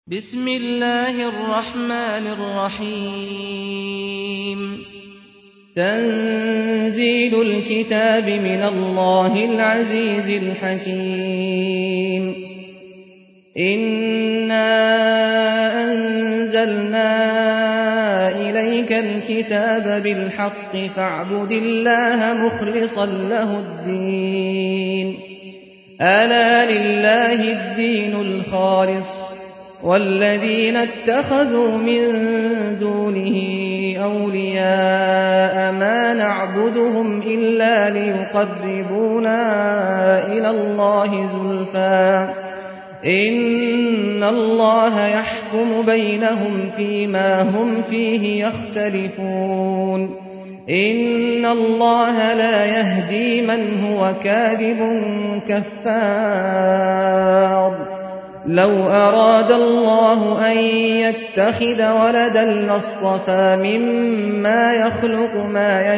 بسم الله الرحمن الرحيم تنزيل الكتاب من الله العزيز الحكيم إنا أنزلنا إليك الكتاب بالحق فاعبد الله مخلصا له الدين ألا لله الدين الخالص والذين اتخذوا من دونه أولياء ما نعبدهم إلا ليقربونا إلى الله زلفى إن الله يحكم بينهم فيما هم فيه يختلفون إن الله لا يهدي من هو كاذب كفار لو أراد الله أن يتخذ ولدا لاصطفى مما يخلق ما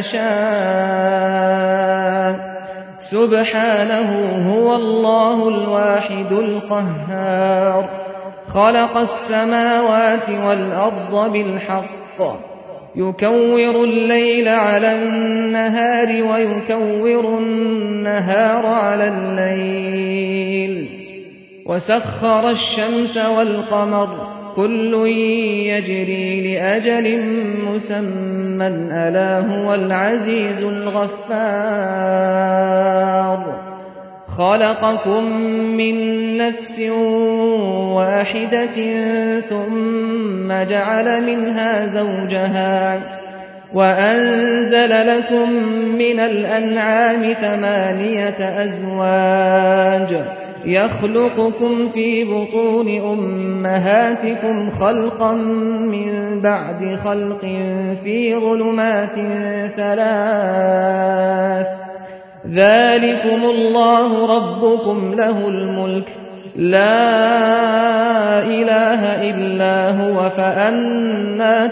يشاء سبحانه هو الله الواحد القهار خلق السماوات والأرض بالحق يكور الليل على النهار ويكور النهار على الليل وسخر الشمس والقمر كل يجري لأجل مسمى ألا هو العزيز الغفار خلقكم من نفس واحدة ثم جعل منها زوجها وأنزل لكم من الأنعام 8 أزواج يخلقكم في بطون أمهاتكم خلقا من بعد خلق في ظلمات 3 ذلكم الله ربكم له الملك لا إله إلا هو فأنى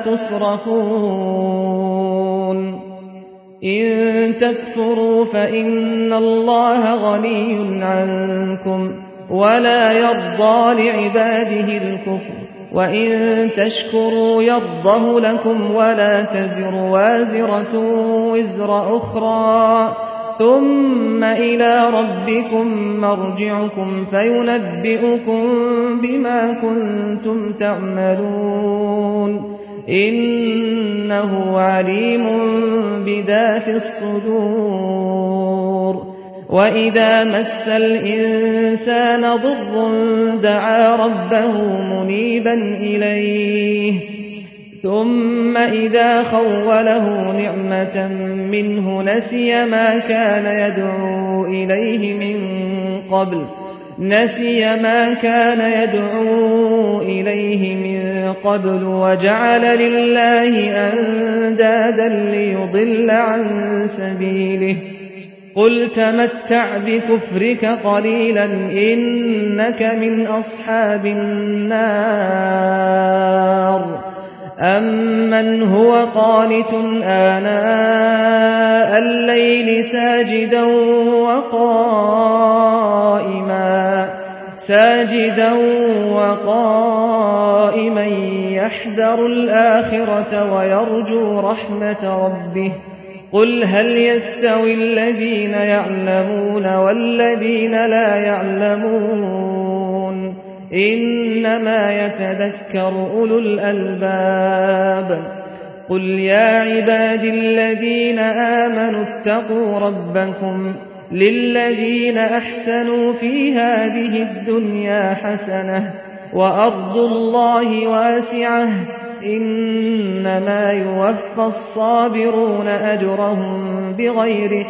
تصرفون إن تكفروا فإن الله غني عنكم ولا يرضى لعباده الكفر وإن تشكروا يرضه لكم ولا تزر وازرة وزر أخرى ثم إلى ربكم مرجعكم فينبئكم بما كنتم تعملون إنه عليم بذات الصدور وإذا مس الإنسان ضر دعا ربه منيبا إليه ثم إذا خوله نعمة منه نسي ما كان يدعو إليه من قبل وجعل لله أندادا ليضل عن سبيله قل تمتع بكفرك قليلا إنك من أصحاب النار أمن هو قانت آناء الليل ساجدا وقائما يحذر الآخرة ويرجو رحمة ربه قل هل يستوي الذين يعلمون والذين لا يعلمون إنما يتذكر أولو الألباب قل يا عبادي الذين آمنوا اتقوا ربكم للذين أحسنوا في هذه الدنيا حسنة وأرض الله واسعة إنما يوفى الصابرون أجرهم بغير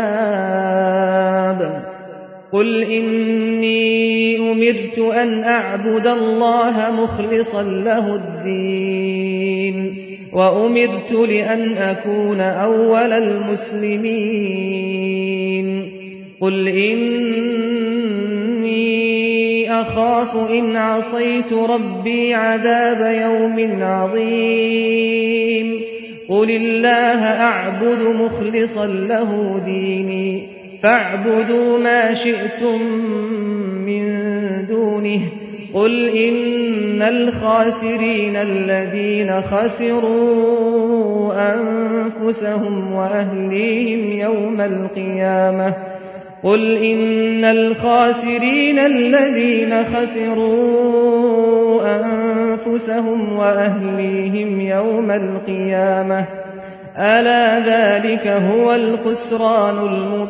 حساب قل إني أمرت أن أعبد الله مخلصا له الدين وأمرت لأن أكون أول المسلمين قل إني أخاف إن عصيت ربي عذاب يوم عظيم قل الله أعبد مخلصا له ديني فاعبدوا ما شئتم من دونه قل إن الخاسرين الذين خسروا أنفسهم وأهليهم يوم القيامة قل إن الخاسرين الذين خسروا أنفسهم وأهليهم يوم القيامة ألا ذلك هو الخسران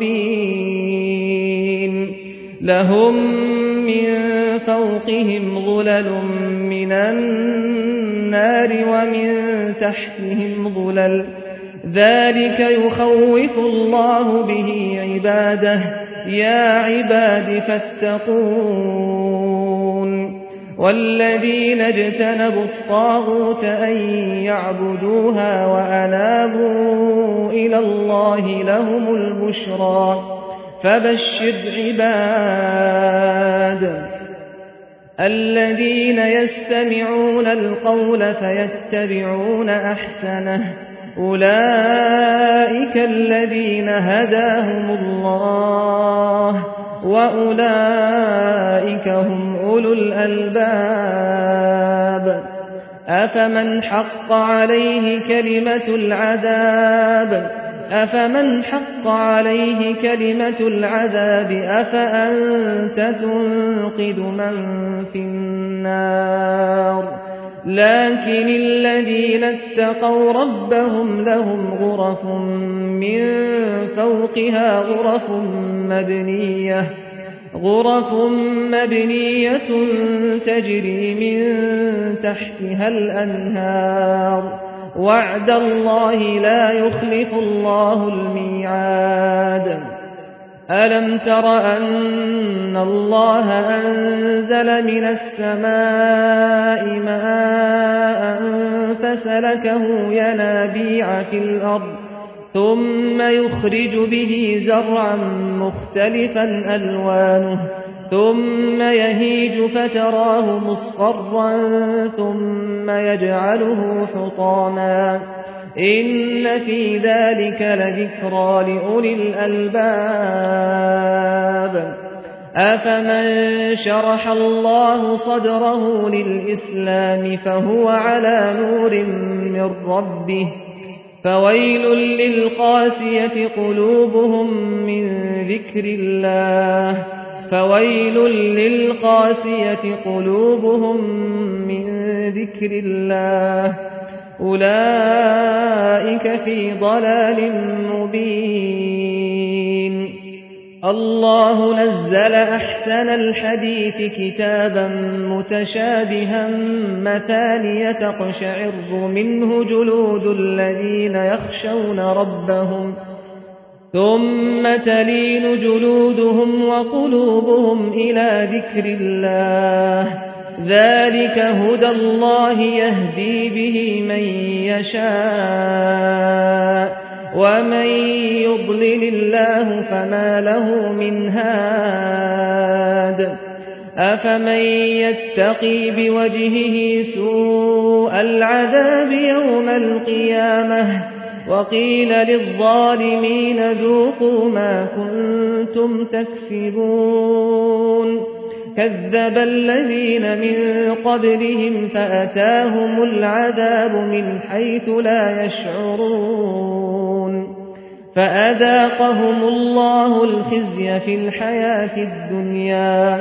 المبين لهم من فوقهم ظلل من النار ومن تحتهم ظلل ذلك يخوف الله به عباده يا عباد فاتقون والذين اجتنبوا الطاغوت أن يعبدوها وأنابوا إلى الله لهم البشرى فبشر عباد الذين يستمعون القول فيتبعون أحسنه أولئك الذين هداهم الله وأولئك هم أولو الألباب أفمن حق عليه كلمة العذاب أفأنت تنقذ من في النار لكن الذين اتقوا ربهم لهم غرف من فوقها غرف مبنية تجري من تحتها الأنهار وعد الله لا يخلف الله الميعاد ألم تر أن الله أنزل من السماء ماء فسلكه ينابيع في الأرض ثم يخرج به زرعا مختلفا ألوانه ثم يهيج فتراه مصفرا ثم يجعله حطاما إن في ذلك لذكرى لأولي الألباب أفمن شرح الله صدره للإسلام فهو على نور من ربه فويل للقاسية قلوبهم من ذكر الله أولئك في ضلال مبين الله نزل أحسن الحديث كتابا متشابها مثانية تقشعر منه جلود الذين يخشون ربهم ثم تلين جلودهم وقلوبهم إلى ذكر الله ذلك هدى الله يهدي به من يشاء ومن يضلل الله فما له من هاد أفمن يتقي بوجهه سوء العذاب يوم القيامة وقيل للظالمين ذوقوا ما كنتم تكسبون كذب الذين من قبلهم فأتاهم العذاب من حيث لا يشعرون فأذاقهم الله الخزي في الحياة الدنيا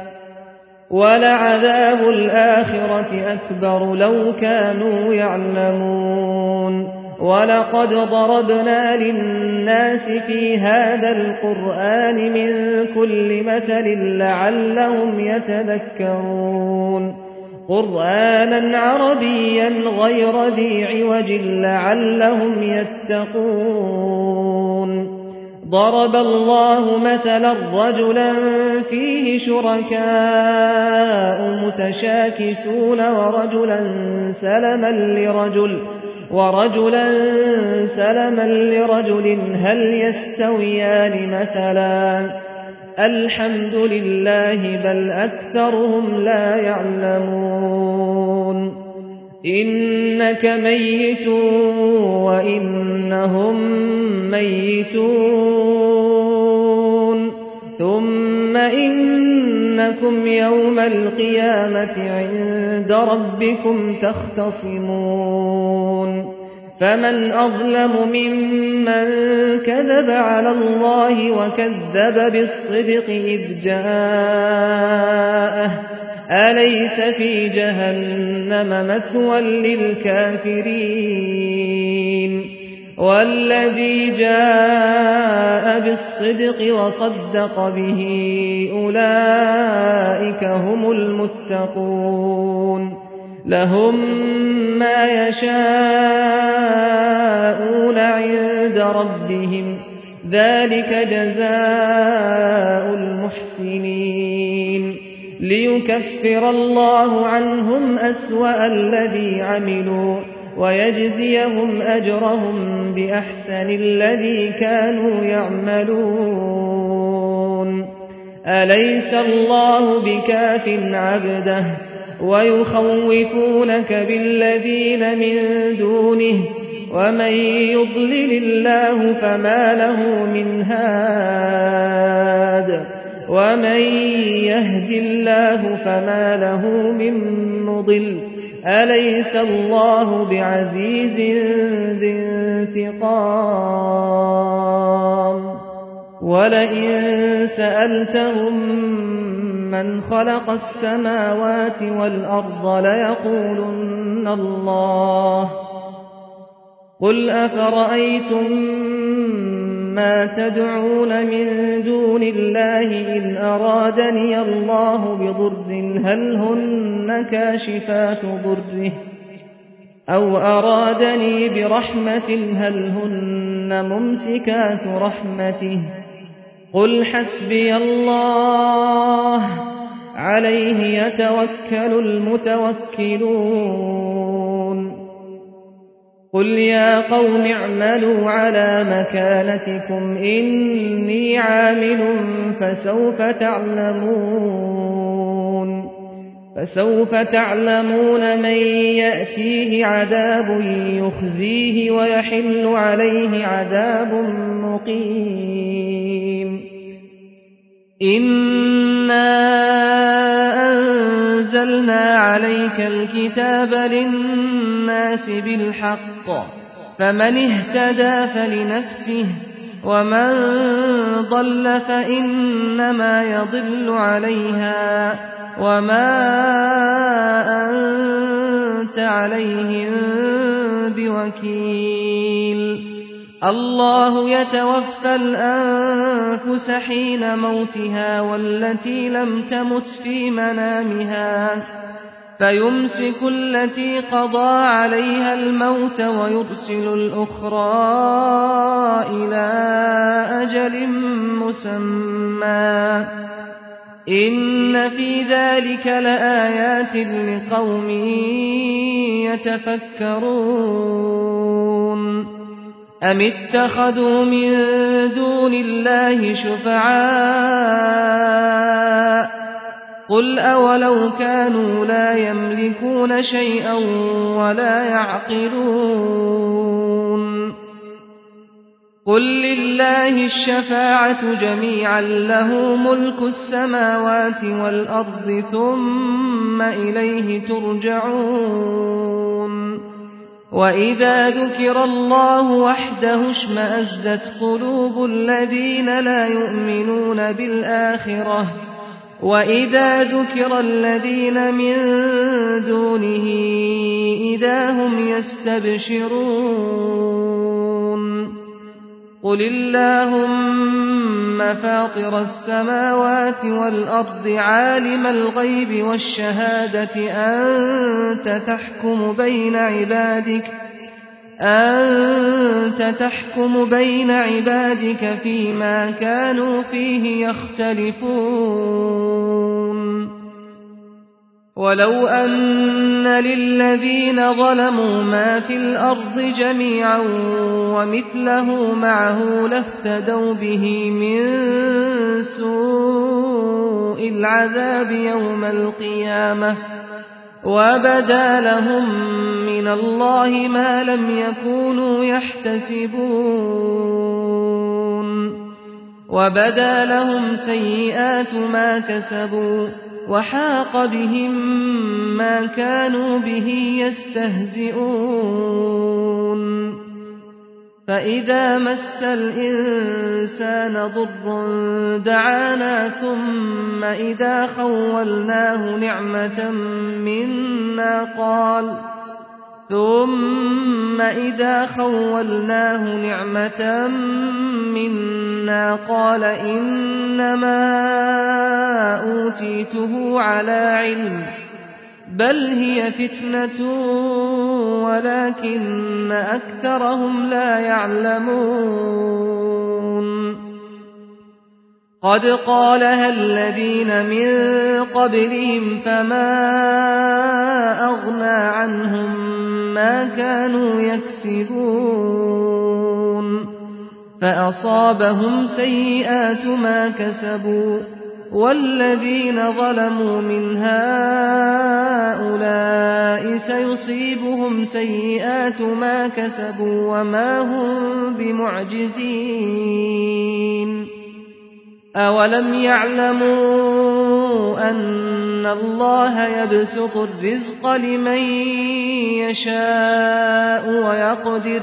ولعذاب الآخرة أكبر لو كانوا يعلمون ولقد ضربنا للناس في هذا القرآن من كل مثل لعلهم يتذكرون قرآنا عربيا غير ذي عوج لعلهم يتقون ضرب الله مثلا رجلا فيه شركاء متشاكسون ورجلا سلما لرجل هل يستويان مثلا الحمد لله بل أكثرهم لا يعلمون إنك ميت وإنهم ميتون ثم إن إنكم يوم القيامة عند ربكم تختصمون فمن أظلم ممن كذب على الله وكذب بالصدق إذ جاءه أليس في جهنم مثوى للكافرين والذي جاء بالصدق وصدق به أولئك هم المتقون لهم ما يشاءون عند ربهم ذلك جزاء المحسنين ليكفر الله عنهم أسوأ الذي عملوا ويجزيهم أجرهم بأحسن الذي كانوا يعملون أليس الله بكاف عبده ويخوفونك بالذين من دونه ومن يضلل الله فما له من هاد ومن يهد الله فما له من مضل أليس الله بعزيز ذي انتقام ولئن سألتهم من خلق السماوات والأرض ليقولن الله قل أفرأيتم ما تدعون من دون الله إن أرادني الله بضر هل هن كاشفات ضره أو أرادني برحمة هل هن ممسكات رحمته قل حسبي الله عليه يتوكل المتوكلون قل يا قوم اعملوا على مكانتكم إني عامل فسوف تعلمون من يأتيه عذاب يخزيه ويحل عليه عذاب مقيم إنا أنزلنا عليك الكتاب للناس بالحق فمن اهتدى فلنفسه ومن ضل فإنما يضل عليها وما أنت عليهم بوكيل الله يتوفى الأنفس حين موتها والتي لم تمت في منامها فيمسك التي قضى عليها الموت ويرسل الأخرى إلى أجل مسمى إن في ذلك لآيات لقوم يتفكرون أم اتخذوا من دون الله شفعاء قل أولو كانوا لا يملكون شيئا ولا يعقلون قل لله الشفاعة جميعا له ملك السماوات والأرض ثم إليه ترجعون وإذا ذكر الله وحده اشمأزت قلوب الذين لا يؤمنون بالآخرة وإذا ذكر الذين من دونه إذا هم يستبشرون قل اللهم فاطر السماوات والأرض عالم الغيب والشهادة أنت تحكم بين عبادك فيما كانوا فيه يختلفون ولو أن للذين ظلموا ما في الأرض جميعا ومثله معه لافتدوا به من سوء العذاب يوم القيامة وبدا لهم من الله ما لم يكونوا يحتسبون وبدا لهم سيئات ما كسبوا وحاق بهم ما كانوا به يستهزئون فإذا مس الإنسان ضر دعانا ثم إذا خولناه نعمة منا قال إنما أوتيته على علم بل هي فتنة ولكن أكثرهم لا يعلمون قد قالها الذين من قبلهم فما أغنى عنهم ما كانوا يكسبون فأصابهم سيئات ما كسبوا والذين ظلموا من هؤلاء سيصيبهم سيئات ما كسبوا وما هم بمعجزين أولم يعلموا أن الله يبسط الرزق لمن يشاء ويقدر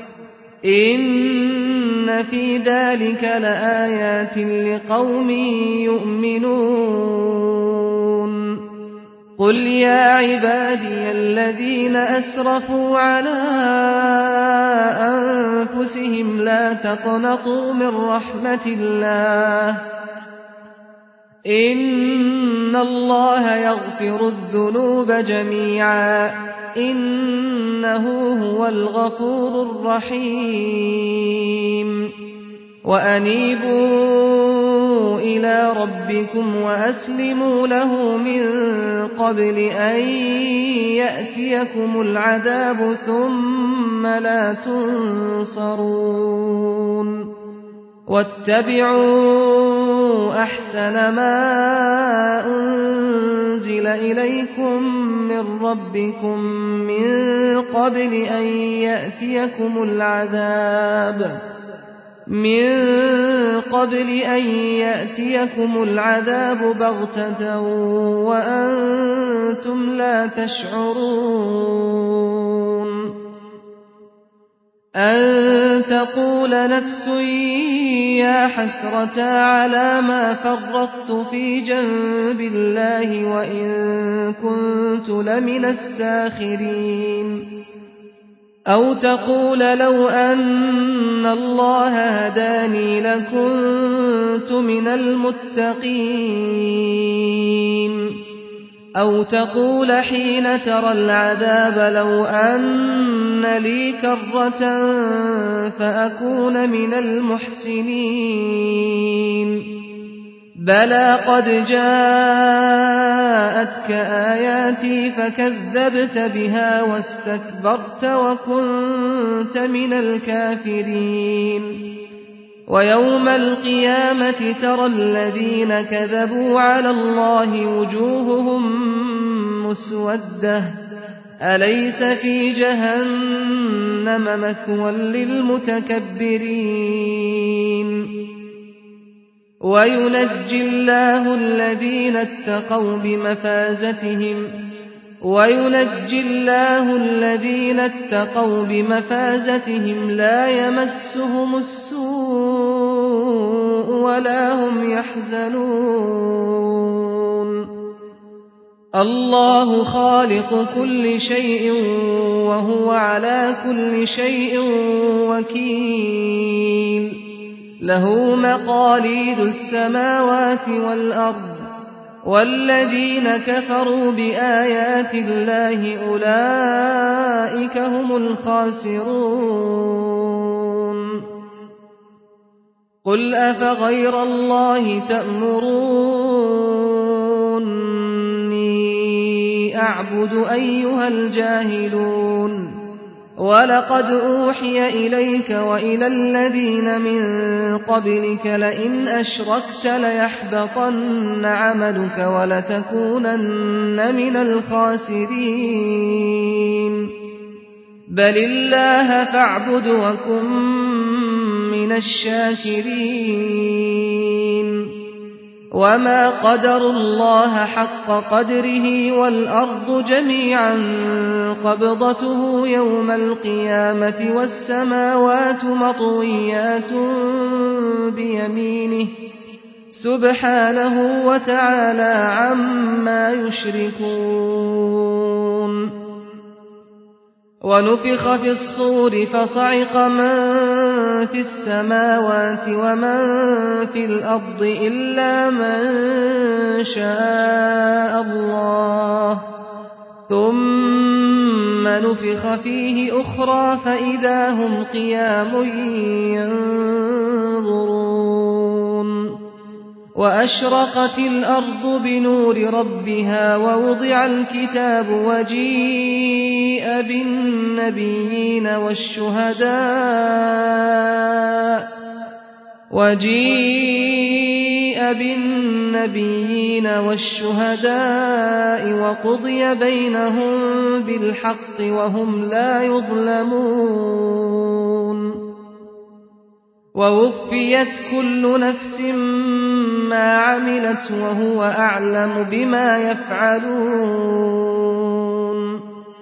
إن في ذلك لآيات لقوم يؤمنون قل يا عبادي الذين أسرفوا على أنفسهم لا تقنطوا من رحمة الله إن الله يغفر الذنوب جميعا إنه هو الغفور الرحيم وأنيبوا إلى ربكم وأسلموا له من قبل أن يأتيكم العذاب ثم لا تنصرون واتبعوا أحسن ما أنزل إليكم من ربكم من قبل أن يأتيكم العذاب بغتة وأنتم لا تشعرون أن تقول نفس يا حسرة على ما فرطت في جنب الله وإن كنت لمن الساخرين أو تقول لو أن الله هداني لكنت من المتقين أو تقول حين ترى العذاب لو أن لي كرة فأكون من المحسنين بلى قد جاءتك آياتي فكذبت بها واستكبرت وكنت من الكافرين ويوم القيامة ترى الذين كذبوا على الله وجوههم مسودة أليس في جهنم مثوى للمتكبرين وينجي الله الذين اتقوا بمفازتهم لا يمسهم السوء ولا هم يحزنون الله خالق كل شيء وهو على كل شيء وكيل له مقاليد السماوات والأرض والذين كفروا بآيات الله أولئك هم الخاسرون قل أفغير الله تأمروني أعبد أيها الجاهلون ولقد أوحي إليك وإلى الذين من قبلك لئن أشركت ليحبطن عملك ولتكونن من الخاسرين بل الله فاعبد وكن من من الشاكرين وما قدروا الله حق قدره والأرض جميعا قبضته يوم القيامة والسماوات مطويات بيمينه سبحانه وتعالى عما يشركون ونفخ في الصور فصعق من في السماوات ومن في الأرض إلا من شاء الله ثم نفخ فيه أخرى فإذا هم قيام ينظرون وأشرقت الأرض بنور ربها ووضع الكتاب وجيء بالنبيين والشهداء وقضي بينهم بالحق وهم لا يظلمون ووفيت كل نفس ما عملت وهو أعلم بما يفعلون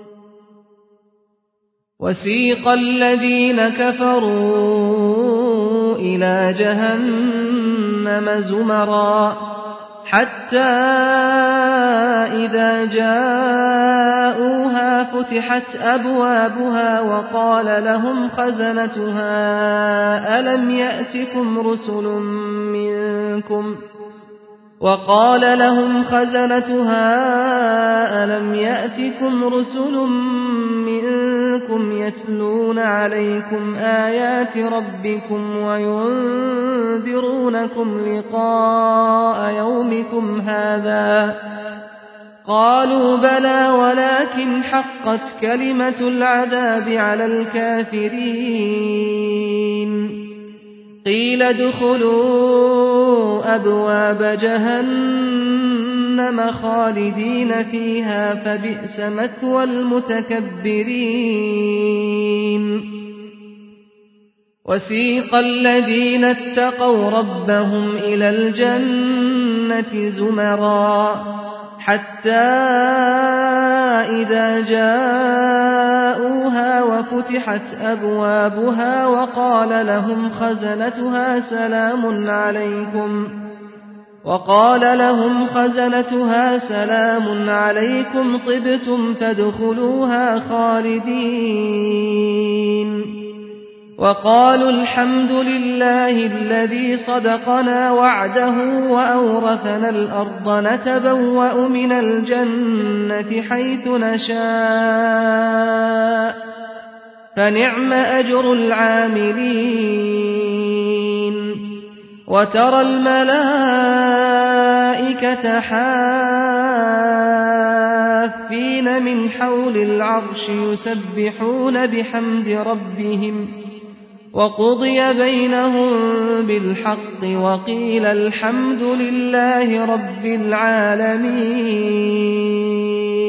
وسيق الذين كفروا إلى جهنم زمرا حتى إذا جاءوها فتحت أبوابها وقال لهم خزنتها ألم يأتكم رسل منكم يتلون عليكم آيات ربكم وينذرونكم لقاء يومكم هذا قالوا بلى ولكن حقت كلمة العذاب على الكافرين قيل ادخلوا أبواب جهنم خالدين فيها فبئس مثوى المتكبرين وسيق الذين اتقوا ربهم إلى الجنة زمرا حتى إذا جاءوها وفتحت أبوابها وقال لهم خزنتها سلام عليكم طبتم فادخلوها خالدين وقالوا الحمد لله الذي صدقنا وعده وأورثنا الأرض نتبوأ من الجنة حيث نشاء فنعم أجر العاملين وترى الملائكة حافين من حول العرش يسبحون بحمد ربهم وقضي بينهم بالحق وقيل الحمد لله رب العالمين